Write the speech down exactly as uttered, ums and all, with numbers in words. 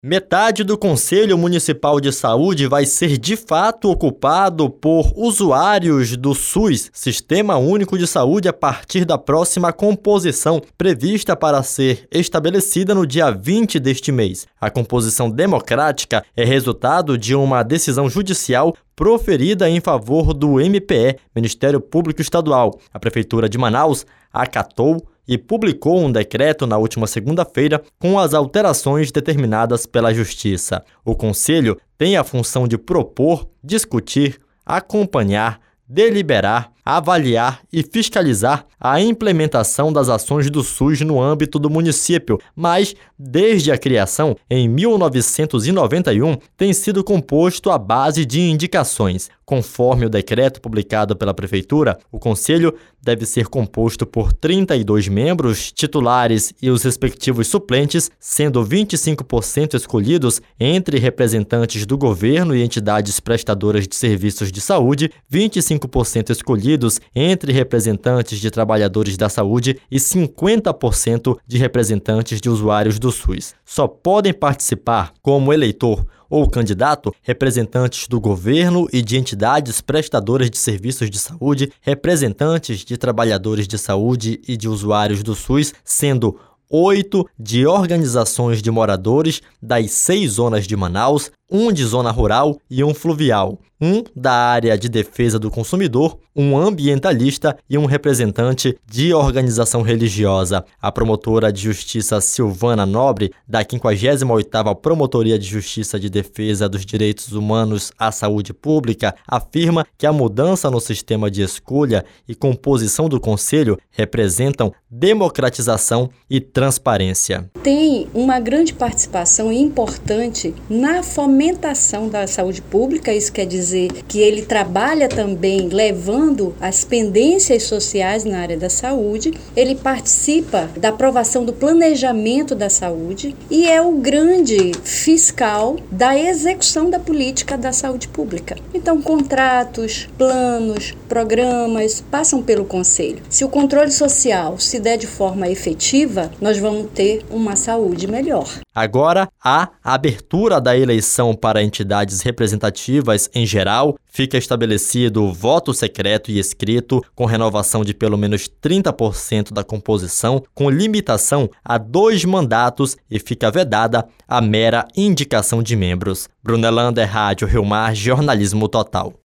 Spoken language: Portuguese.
Metade do Conselho Municipal de Saúde vai ser de fato ocupado por usuários do SUS, Sistema Único de Saúde, a partir da próxima composição, prevista para ser estabelecida no dia vinte deste mês. A composição democrática é resultado de uma decisão judicial proferida em favor do M P E, Ministério Público Estadual. A Prefeitura de Manaus acatou e publicou um decreto na última segunda-feira com as alterações determinadas pela Justiça. O Conselho tem a função de propor, discutir, acompanhar, deliberar, avaliar e fiscalizar a implementação das ações do SUS no âmbito do município, mas, desde a criação, em mil novecentos e noventa e um, tem sido composto à base de indicações. Conforme o decreto publicado pela Prefeitura, o Conselho deve ser composto por trinta e dois membros titulares e os respectivos suplentes, sendo vinte e cinco por cento escolhidos entre representantes do governo e entidades prestadoras de serviços de saúde, vinte e cinco por cento escolhidos entre representantes de trabalhadores da saúde e cinquenta por cento de representantes de usuários do SUS. Só podem participar como eleitor ou candidato representantes do governo e de entidades prestadoras de serviços de saúde, representantes de trabalhadores de saúde e de usuários do SUS, sendo oito de organizações de moradores das seis zonas de Manaus, um de zona rural e um fluvial, um da área de defesa do consumidor, um ambientalista e um representante de organização religiosa. A promotora de justiça Silvana Nobre, da quinquagésima oitava Promotoria de Justiça de Defesa dos Direitos Humanos à Saúde Pública, afirma que a mudança no sistema de escolha e composição do Conselho representam democratização e transparência. Tem uma grande participação importante na fomentação da saúde pública, isso quer dizer que ele trabalha também levando as pendências sociais na área da saúde, ele participa da aprovação do planejamento da saúde e é o grande fiscal da execução da política da saúde pública. Então, contratos, planos, programas passam pelo Conselho. Se o controle social se der de forma efetiva, nós vamos ter uma saúde melhor. Agora, a abertura da eleição para entidades representativas em geral, fica estabelecido o voto secreto e escrito com renovação de pelo menos trinta por cento da composição, com limitação a dois mandatos e fica vedada a mera indicação de membros. Brunelander, Rádio Rio Mar, Jornalismo Total.